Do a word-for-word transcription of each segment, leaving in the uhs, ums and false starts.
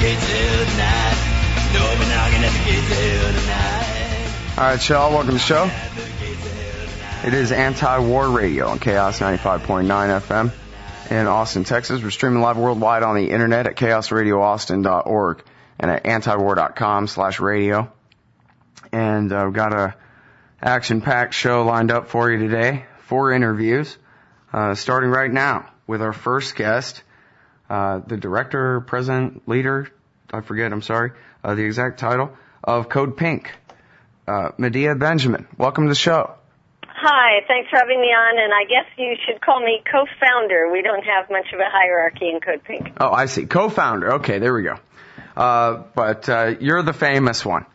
gates of hell tonight. No, we're knocking at the gates of hell tonight. All right, y'all, welcome to the show. It is Anti-War Radio on Chaos ninety-five point nine F M in Austin, Texas. We're streaming live worldwide on the internet at chaos radio austin dot org and at antiwar dot com slash radio. And uh, we've got a action-packed show lined up for you today. Four interviews, uh, starting right now with our first guest, uh, the director, president, leader, I forget, I'm sorry, uh, the exact title, of Code Pink, uh, Medea Benjamin. Welcome to the show. Hi, thanks for having me on, and I guess you should call me co-founder. We don't have much of a hierarchy in Code Pink. Oh, I see. Co-founder. Okay, there we go. Uh, but uh, you're the famous one.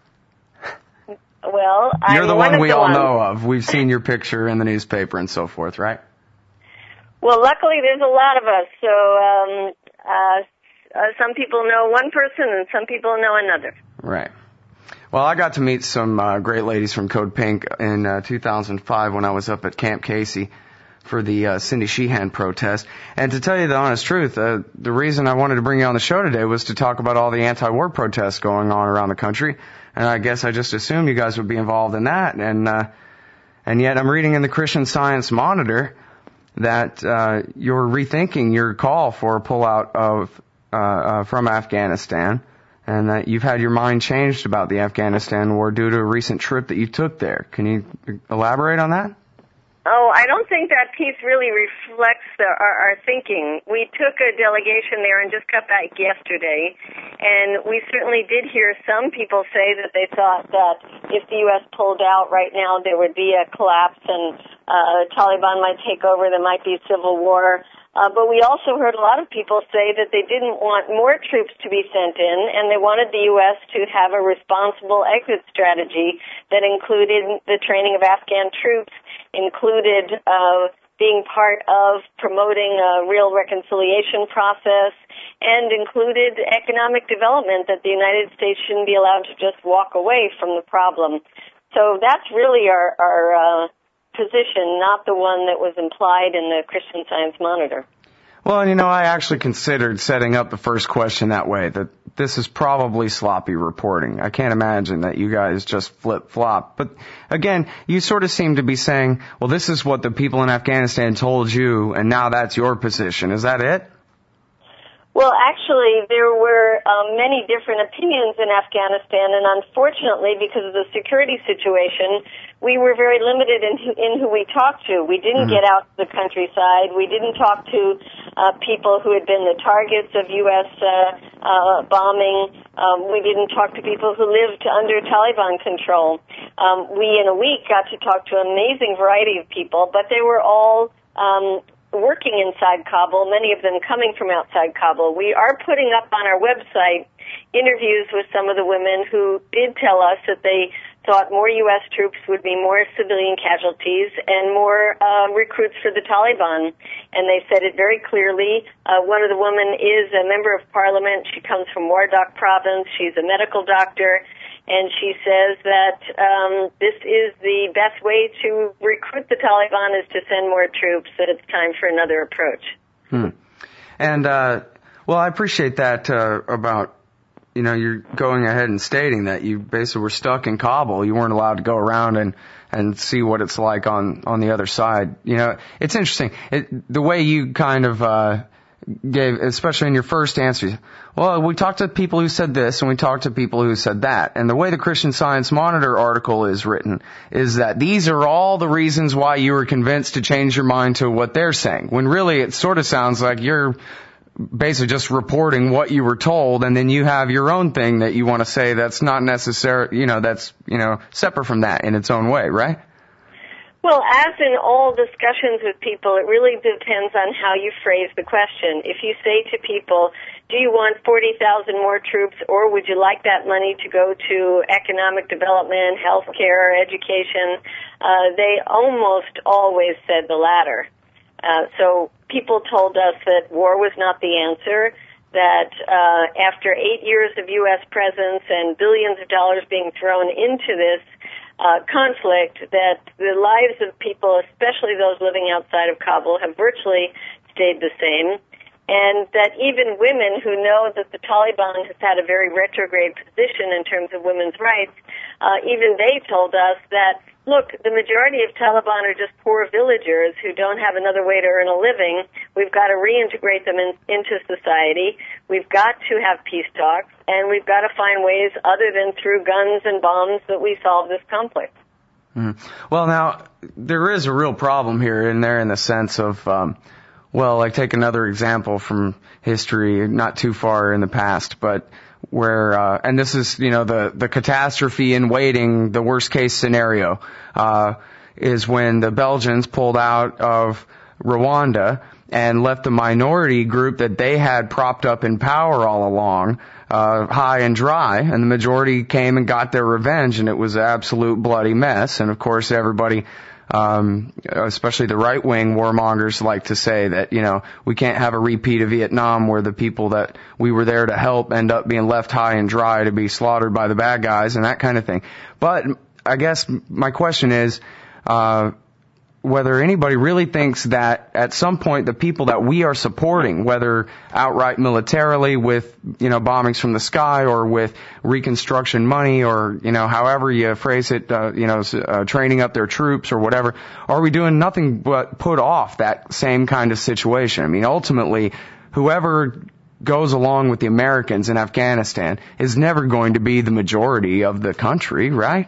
Well, I'm You're the one, one we the all ones. know of. We've seen your picture in the newspaper and so forth, right? Well, luckily there's a lot of us, so um, uh, uh, some people know one person and some people know another. Right. Well, I got to meet some uh, great ladies from Code Pink in uh, two thousand five when I was up at Camp Casey for the uh, Cindy Sheehan protest. And to tell you the honest truth, uh, the reason I wanted to bring you on the show today was to talk about all the anti-war protests going on around the country. And I guess I just assumed you guys would be involved in that. And uh, and yet I'm reading in the Christian Science Monitor that uh, you're rethinking your call for a pullout of uh, uh, from Afghanistan, and that you've had your mind changed about the Afghanistan war due to a recent trip that you took there. Can you elaborate on that? Oh, I don't think that piece really reflects the, our, our thinking. We took a delegation there and just got back yesterday, and we certainly did hear some people say that they thought that if the U S pulled out right now, there would be a collapse and uh, Taliban might take over, there might be civil war. Uh, but we also heard a lot of people say that they didn't want more troops to be sent in, and they wanted the U S to have a responsible exit strategy that included the training of Afghan troops, included uh, being part of promoting a real reconciliation process, and included economic development, that the United States shouldn't be allowed to just walk away from the problem. So that's really our, our uh, position, not the one that was implied in the Christian Science Monitor. Well, you know, I actually considered setting up the first question that way, that this is probably sloppy reporting. I can't imagine that you guys just flip-flop. But again, you sort of seem to be saying, well, this is what the people in Afghanistan told you, and now that's your position. Is that it? Well, actually, there were um, many different opinions in Afghanistan, and unfortunately, because of the security situation, we were very limited in who, in who we talked to. We didn't Mm-hmm. get out to the countryside. We didn't talk to uh, people who had been the targets of U S uh, uh, bombing. Um, we didn't talk to people who lived under Taliban control. Um, we, in a week, got to talk to an amazing variety of people, but they were all Um, working inside Kabul, many of them coming from outside Kabul. We are putting up on our website interviews with some of the women who did tell us that they thought more U S troops would be more civilian casualties and more uh, recruits for the Taliban. And they said it very clearly. Uh, one of the women is a member of parliament. She comes from Wardak province. She's a medical doctor. And she says that um, this is the best way to recruit the Taliban is to send more troops, that it's time for another approach. Hmm. And, uh, well, I appreciate that uh, about, you know, you're going ahead and stating that you basically were stuck in Kabul. You weren't allowed to go around and, and see what it's like on, on the other side. You know, it's interesting. It, the way you kind of uh, gave, especially in your first answer, well, we talked to people who said this and we talked to people who said that. And the way the Christian Science Monitor article is written is that these are all the reasons why you were convinced to change your mind to what they're saying. When really it sort of sounds like you're basically just reporting what you were told, and then you have your own thing that you want to say that's not necessary, you know, that's, you know, separate from that in its own way, right? Well, as in all discussions with people, it really depends on how you phrase the question. If you say to people, do you want forty thousand more troops, or would you like that money to go to economic development, health care, education, uh, they almost always said the latter. Uh, so people told us that war was not the answer, that uh, after eight years of U S presence and billions of dollars being thrown into this uh, conflict, that the lives of people, especially those living outside of Kabul, have virtually stayed the same. and that even women who know that the Taliban has had a very retrograde position in terms of women's rights, uh, even they told us that, look, the majority of Taliban are just poor villagers who don't have another way to earn a living. We've got to reintegrate them in, into society. We've got to have peace talks, and we've got to find ways other than through guns and bombs that we solve this conflict. Mm. Well, now, there is a real problem here and there in the sense of, um, well, like take another example from history, not too far in the past, but where, uh, and this is, you know, the, the catastrophe in waiting, the worst case scenario, uh, is when the Belgians pulled out of Rwanda and left the minority group that they had propped up in power all along, uh, high and dry, and the majority came and got their revenge, and it was an absolute bloody mess. And of course, everybody, um, especially the right-wing warmongers, like to say that, you know, we can't have a repeat of Vietnam where the people that we were there to help end up being left high and dry to be slaughtered by the bad guys and that kind of thing. But I guess my question is, uh, whether anybody really thinks that at some point the people that we are supporting, whether outright militarily with, you know, bombings from the sky or with reconstruction money or, you know, however you phrase it, uh, you know, uh, training up their troops or whatever, are we doing nothing but put off that same kind of situation? I mean, ultimately, whoever goes along with the Americans in Afghanistan is never going to be the majority of the country, right?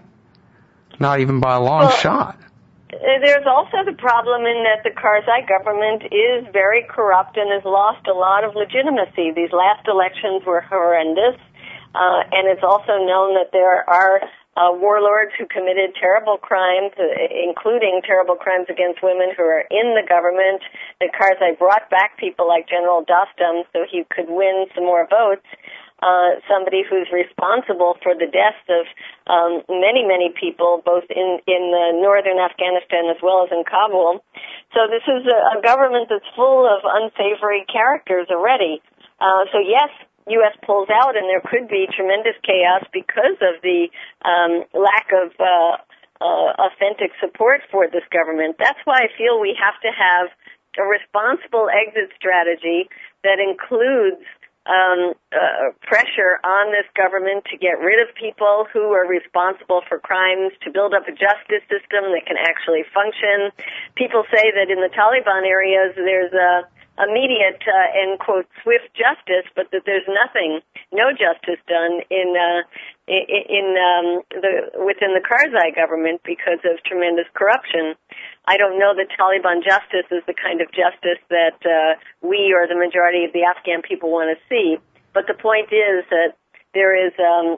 Not even by a long well, shot. There's also the problem in that the Karzai government is very corrupt and has lost a lot of legitimacy. These last elections were horrendous, uh, and it's also known that there are uh, warlords who committed terrible crimes, uh, including terrible crimes against women who are in the government. The Karzai brought back people like General Dostum so he could win some more votes. Uh, somebody who's responsible for the deaths of um, many, many people, both in, in uh, northern Afghanistan as well as in Kabul. So this is a, a government that's full of unsavory characters already. Uh, so yes, U S pulls out, and there could be tremendous chaos because of the um, lack of uh, uh, authentic support for this government. That's why I feel we have to have a responsible exit strategy that includes Um, uh, pressure on this government to get rid of people who are responsible for crimes, to build up a justice system that can actually function. People say that in the Taliban areas there's a immediate, uh, end quote, swift justice, but that there's nothing, no justice done in, uh, in, in um, the, within the Karzai government because of tremendous corruption. I don't know that Taliban justice is the kind of justice that uh, we or the majority of the Afghan people want to see. But the point is that there is um,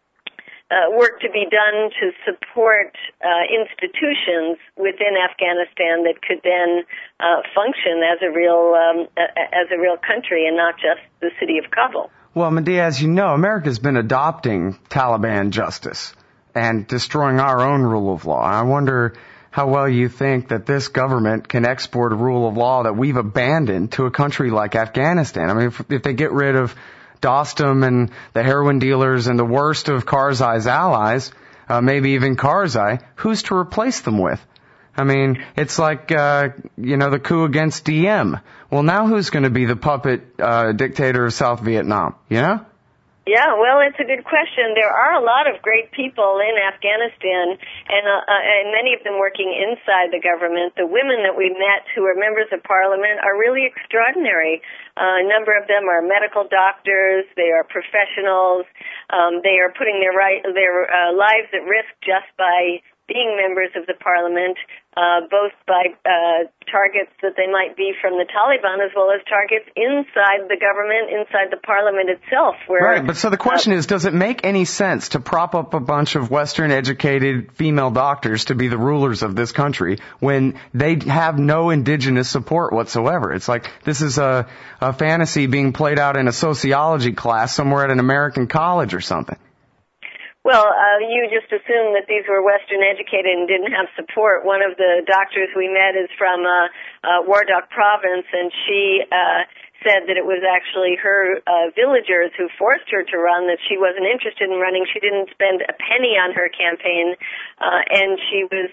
uh, work to be done to support uh, institutions within Afghanistan that could then uh, function as a real um, as a real country and not just the city of Kabul. Well, Medea, as you know, America's been adopting Taliban justice and destroying our own rule of law. I wonder how well you think that this government can export a rule of law that we've abandoned to a country like Afghanistan. I mean, if, if they get rid of Dostum and the heroin dealers and the worst of Karzai's allies, uh, maybe even Karzai, who's to replace them with? I mean, it's like, uh, you know, the coup against Diem. Well, now who's going to be the puppet uh, dictator of South Vietnam, you know? Yeah, well, it's a good question. There are a lot of great people in Afghanistan, and, uh, uh, and many of them working inside the government. The women that we met who are members of parliament are really extraordinary. Uh, a number of them are medical doctors. They are professionals. Um, they are putting their right, their uh, lives at risk just by being members of the parliament, uh, both by uh, targets that they might be from the Taliban as well as targets inside the government, inside the parliament itself. Where, right, but so the question uh, is, does it make any sense to prop up a bunch of Western-educated female doctors to be the rulers of this country when they have no indigenous support whatsoever? It's like this is a, a fantasy being played out in a sociology class somewhere at an American college or something. Well, uh, you just assumed that these were Western educated and didn't have support. One of the doctors we met is from uh, uh, Wardak province, and she uh, said that it was actually her uh, villagers who forced her to run, that she wasn't interested in running. She didn't spend a penny on her campaign, uh, and she was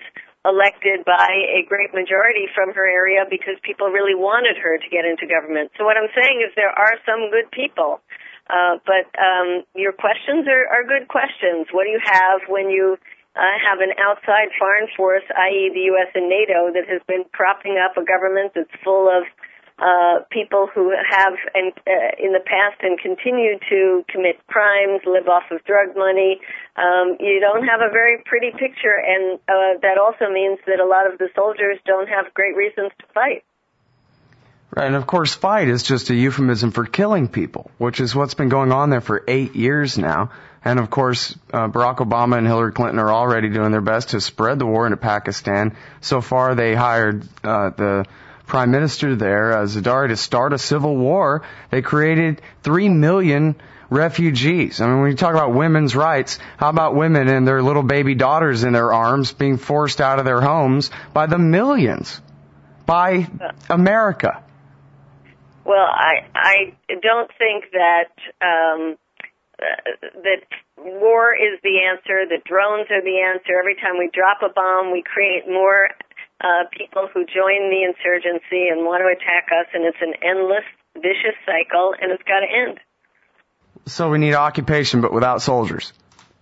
elected by a great majority from her area because people really wanted her to get into government. So what I'm saying is there are some good people. Uh, but um, your questions are, are good questions. What do you have when you uh, have an outside foreign force, that is the U S and NATO, that has been propping up a government that's full of uh, people who have and, uh, in the past and continue to commit crimes, live off of drug money? Um, you don't have a very pretty picture, and uh, that also means that a lot of the soldiers don't have great reasons to fight. Right, and of course fight is just a euphemism for killing people, which is what's been going on there for eight years now. And of course, uh, Barack Obama and Hillary Clinton are already doing their best to spread the war into Pakistan. So far, they hired uh, the prime minister there, uh, Zardari, to start a civil war. They created three million refugees. I mean, when you talk about women's rights, how about women and their little baby daughters in their arms being forced out of their homes by the millions, by America? Well, I I don't think that um, uh, that war is the answer, that drones are the answer. Every time we drop a bomb, we create more uh, people who join the insurgency and want to attack us, and it's an endless, vicious cycle, and it's got to end. So we need occupation, but without soldiers.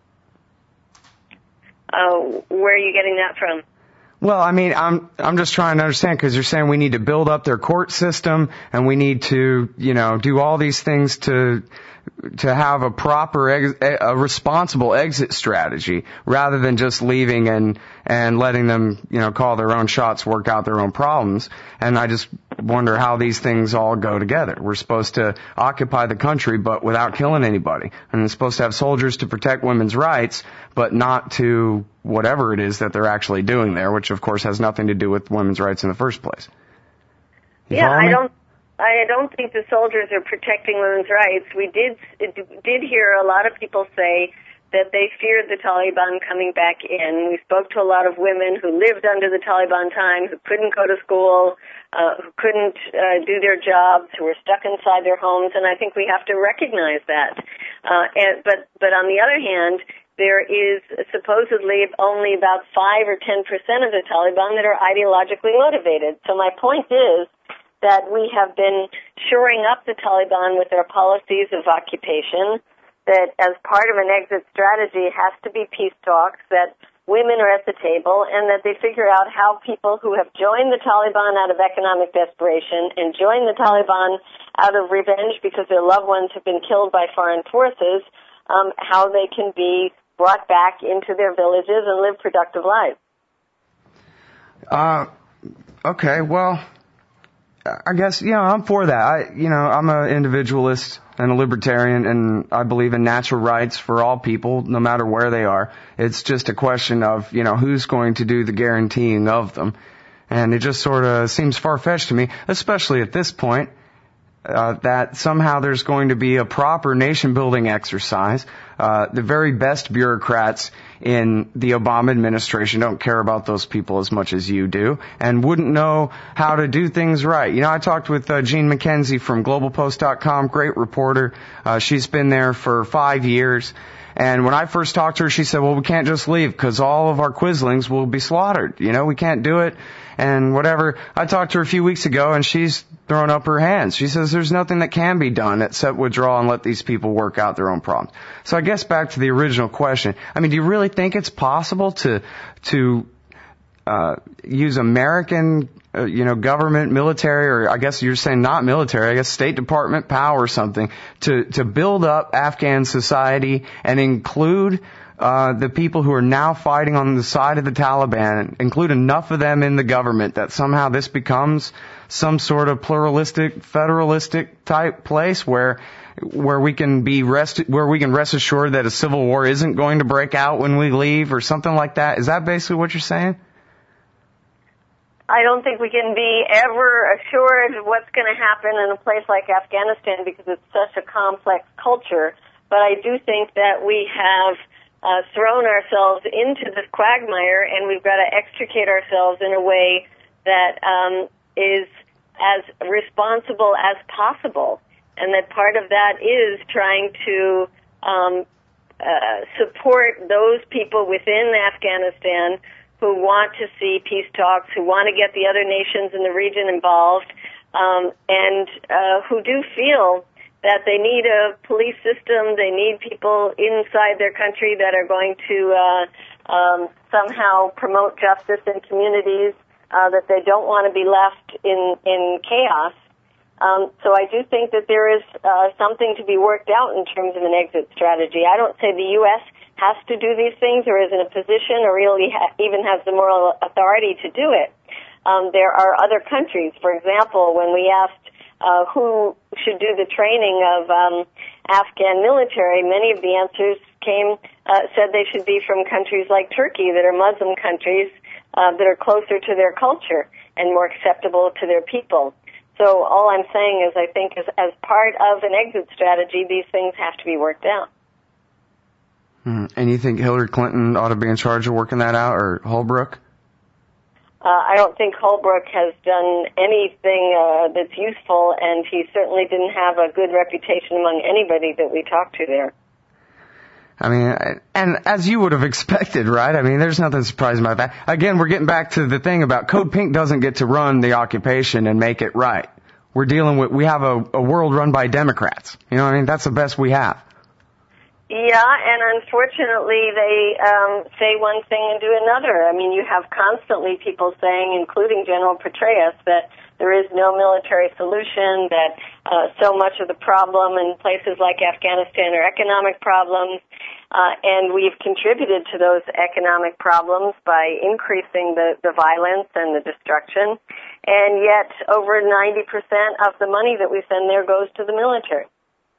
Uh, where are you getting that from? Well, I mean, I'm I'm just trying to understand, because you're saying we need to build up their court system and we need to, you know, do all these things to to have a proper, ex, a responsible exit strategy, rather than just leaving and and letting them, you know, call their own shots, work out their own problems. And I just wonder how these things all go together. We're supposed to occupy the country, but without killing anybody. And we're supposed to have soldiers to protect women's rights, but not to whatever it is that they're actually doing there, which of course has nothing to do with women's rights in the first place. You yeah, I me? don't. I don't think the soldiers are protecting women's rights. We did did hear a lot of people say that they feared the Taliban coming back in. We spoke to a lot of women who lived under the Taliban time, who couldn't go to school, uh, who couldn't uh, do their jobs, who were stuck inside their homes, and I think we have to recognize that. Uh, and, but but on the other hand, there is supposedly only about five or ten percent of the Taliban that are ideologically motivated. So my point is that we have been shoring up the Taliban with their policies of occupation, that as part of an exit strategy has to be peace talks, that women are at the table, and that they figure out how people who have joined the Taliban out of economic desperation and joined the Taliban out of revenge because their loved ones have been killed by foreign forces, um, how they can be brought back into their villages and live productive lives. Uh, okay, well, I guess, you know, I'm for that. I, you know, I'm an individualist and a libertarian, and I believe in natural rights for all people, no matter where they are. It's just a question of, you know, who's going to do the guaranteeing of them. And it just sort of seems far-fetched to me, especially at this point, uh, that somehow there's going to be a proper nation-building exercise. Uh, the very best bureaucrats in the Obama administration don't care about those people as much as you do, and wouldn't know how to do things right. You know, I talked with uh, Jean McKenzie from global post dot com, great reporter. Uh, she's been there for five years. And when I first talked to her, she said, well, we can't just leave because all of our Quislings will be slaughtered. You know, we can't do it and whatever. I talked to her a few weeks ago, and she's thrown up her hands. She says there's nothing that can be done except withdraw and let these people work out their own problems. So I guess back to the original question. I mean, do you really think it's possible to to uh use American Uh, you know, government, military, or I guess you're saying not military, I guess State Department power or something, to, to build up Afghan society and include uh, the people who are now fighting on the side of the Taliban, include enough of them in the government that somehow this becomes some sort of pluralistic, federalistic type place where where we can be rest where we can rest assured that a civil war isn't going to break out when we leave or something like that. Is that basically what you're saying? I don't think we can be ever assured what's going to happen in a place like Afghanistan because it's such a complex culture. But I do think that we have uh, thrown ourselves into this quagmire, and we've got to extricate ourselves in a way that um, is as responsible as possible. And that part of that is trying to um, uh, support those people within Afghanistan who want to see peace talks, who want to get the other nations in the region involved, um, and uh, who do feel that they need a police system, they need people inside their country that are going to uh, um, somehow promote justice in communities, uh, that they don't want to be left in, in chaos. Um, so I do think that there is uh, something to be worked out in terms of an exit strategy. I don't say the U S has to do these things or is in a position or really ha- even has the moral authority to do it. Um, there are other countries. For example, when we asked uh, who should do the training of um, Afghan military, many of the answers came uh, said they should be from countries like Turkey that are Muslim countries uh, that are closer to their culture and more acceptable to their people. So all I'm saying is I think as, as part of an exit strategy, these things have to be worked out. Mm. And you think Hillary Clinton ought to be in charge of working that out, or Holbrooke? Uh, I don't think Holbrooke has done anything uh, that's useful, and he certainly didn't have a good reputation among anybody that we talked to there. I mean, and as you would have expected, right? I mean, there's nothing surprising about that. Again, we're getting back to the thing about Code Pink doesn't get to run the occupation and make it right. We're dealing with, we have a, a world run by Democrats. You know what I mean? That's the best we have. Yeah, and unfortunately they um, say one thing and do another. I mean, you have constantly people saying, including General Petraeus, that there is no military solution, that uh, so much of the problem in places like Afghanistan are economic problems, uh, and we've contributed to those economic problems by increasing the, the violence and the destruction, and yet over ninety percent of the money that we send there goes to the military.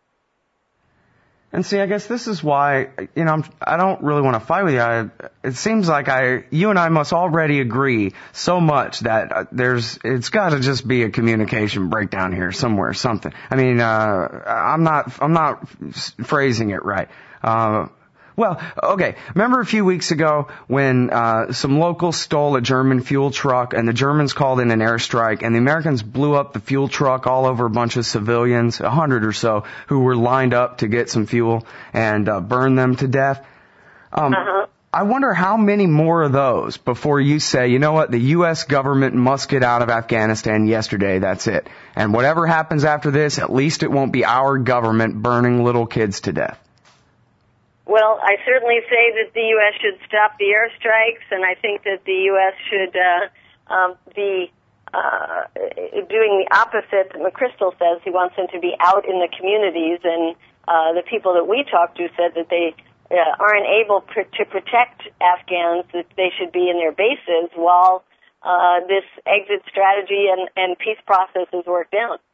And see, I guess this is why, you know, I'm, I don't really want to fight with you. I, it seems like I, you and I must already agree so much that there's, it's got to just be a communication breakdown here somewhere, something. I mean, uh, I'm not, I'm not phrasing it right. Uh, Well, okay. Remember a few weeks ago when uh some locals stole a German fuel truck and the Germans called in an airstrike and the Americans blew up the fuel truck all over a bunch of civilians, a hundred or so, who were lined up to get some fuel and uh, burn them to death? Um, uh-huh. I wonder how many more of those before you say, you know what, the U S government must get out of Afghanistan yesterday, that's it. And whatever happens after this, at least it won't be our government burning little kids to death. Well, I certainly say that the U S should stop the airstrikes, and I think that the U S should uh, um, be uh, doing the opposite that McChrystal says. He wants them to be out in the communities, and uh, the people that we talked to said that they uh, aren't able pr- to protect Afghans, that they should be in their bases while uh, this exit strategy and, and peace process is worked out.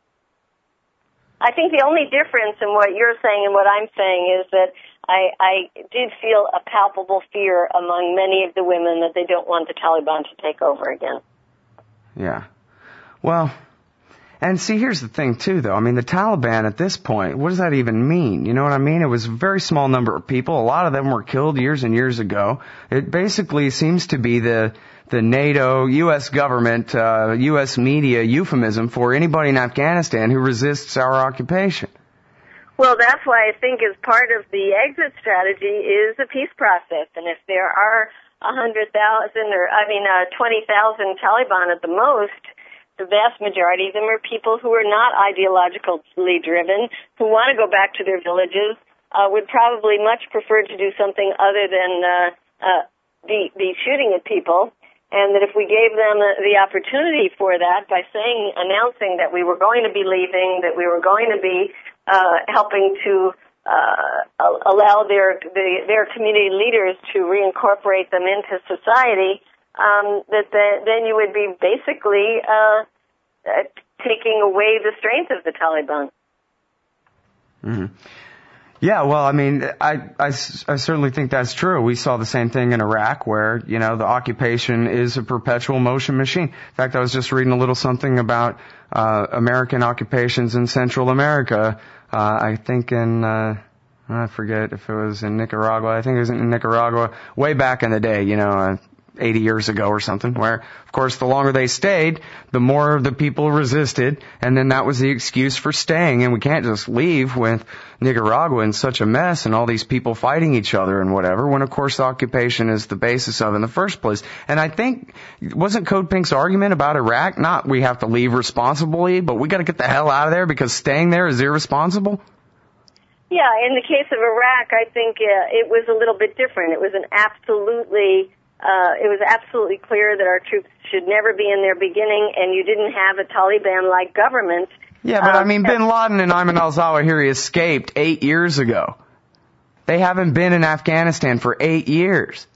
I think the only difference in what you're saying and what I'm saying is that I, I did feel a palpable fear among many of the women that they don't want the Taliban to take over again. Yeah. Well, and see, here's the thing, too, though. I mean, the Taliban at this point, what does that even mean? You know what I mean? It was a very small number of people. A lot of them were killed years and years ago. It basically seems to be the the NATO, U S government, uh, U S media euphemism for anybody in Afghanistan who resists our occupation. Well, that's why I think as part of the exit strategy is a peace process. And if there are one hundred thousand or, I mean, uh, twenty thousand Taliban at the most, the vast majority of them are people who are not ideologically driven, who want to go back to their villages, uh, would probably much prefer to do something other than uh, uh, be, be shooting at people. And that if we gave them the opportunity for that by saying, announcing that we were going to be leaving, that we were going to be uh, helping to uh, allow their the, their community leaders to reincorporate them into society, um, that the, then you would be basically uh, uh, taking away the strength of the Taliban. Mm-hmm. Yeah, well, I mean, I, I, I certainly think that's true. We saw the same thing in Iraq where, you know, the occupation is a perpetual motion machine. In fact, I was just reading a little something about uh American occupations in Central America. Uh I think in, uh I forget if it was in Nicaragua. I think it was in Nicaragua way back in the day, you know, uh, eighty years ago or something, where, of course, the longer they stayed, the more the people resisted, and then that was the excuse for staying, and we can't just leave with Nicaragua in such a mess and all these people fighting each other and whatever, when, of course, the occupation is the basis of it in the first place. And I think, wasn't Code Pink's argument about Iraq not we have to leave responsibly, but we got to get the hell out of there because staying there is irresponsible? Yeah, in the case of Iraq, I think uh, it was a little bit different. It was an absolutely, uh, it was absolutely clear that our troops should never be in their beginning, and you didn't have a Taliban-like government. Yeah, but um, I mean, Bin Laden and Ayman al-Zawahiri escaped eight years ago. They haven't been in Afghanistan for eight years.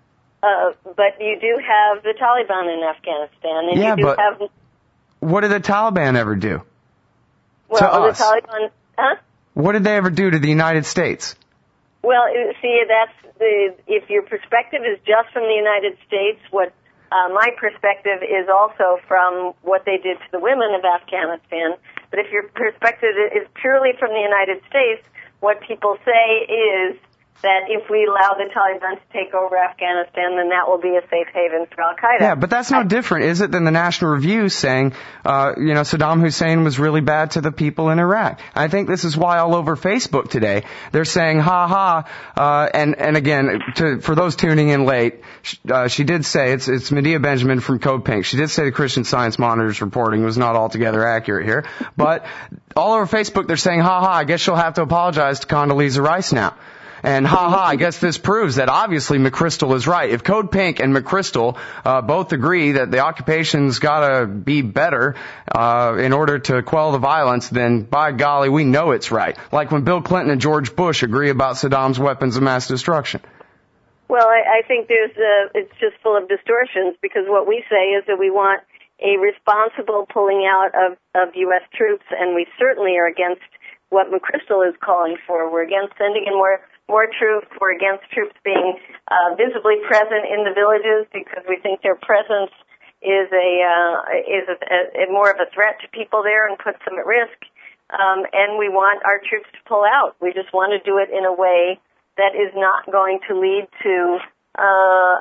Uh, but you do have the Taliban in Afghanistan, and yeah, you do but have. What did the Taliban ever do? Well, to the us? Taliban, huh? What did they ever do to the United States? Well, see, that's the, if your perspective is just from the United States, what uh, my perspective is also from what they did to the women of Afghanistan. But if your perspective is purely from the United States, what people say is that if we allow the Taliban to take over Afghanistan, then that will be a safe haven for Al-Qaeda. Yeah, but that's no I, different, is it, than the National Review saying, uh, you know, Saddam Hussein was really bad to the people in Iraq. I think this is why all over Facebook today, they're saying, ha ha, uh, and, and again, to, for those tuning in late, uh, she did say, it's, it's Medea Benjamin from Code Pink. She did say the Christian Science Monitor's reporting was not altogether accurate here, but all over Facebook, they're saying, ha ha, I guess she'll have to apologize to Condoleezza Rice now. And ha ha, I guess this proves that obviously McChrystal is right. If Code Pink and McChrystal uh, both agree that the occupation's gotta be better uh in order to quell the violence, then by golly, we know it's right. Like when Bill Clinton and George Bush agree about Saddam's weapons of mass destruction. Well, I, I think there's uh, it's just full of distortions, because what we say is that we want a responsible pulling out of, of U S troops, and we certainly are against what McChrystal is calling for. We're against sending in more more troops. We're against troops being uh, visibly present in the villages, because we think their presence is a uh, is a, a, a more of a threat to people there and puts them at risk. Um, and we want our troops to pull out. We just want to do it in a way that is not going to lead to uh,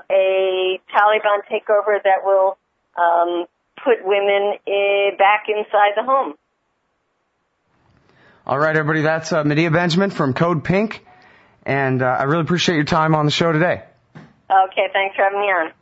a Taliban takeover that will um, put women uh, back inside the home. All right, everybody, that's uh, Medea Benjamin from Code Pink. And uh, I really appreciate your time on the show today. Okay, thanks for having me on.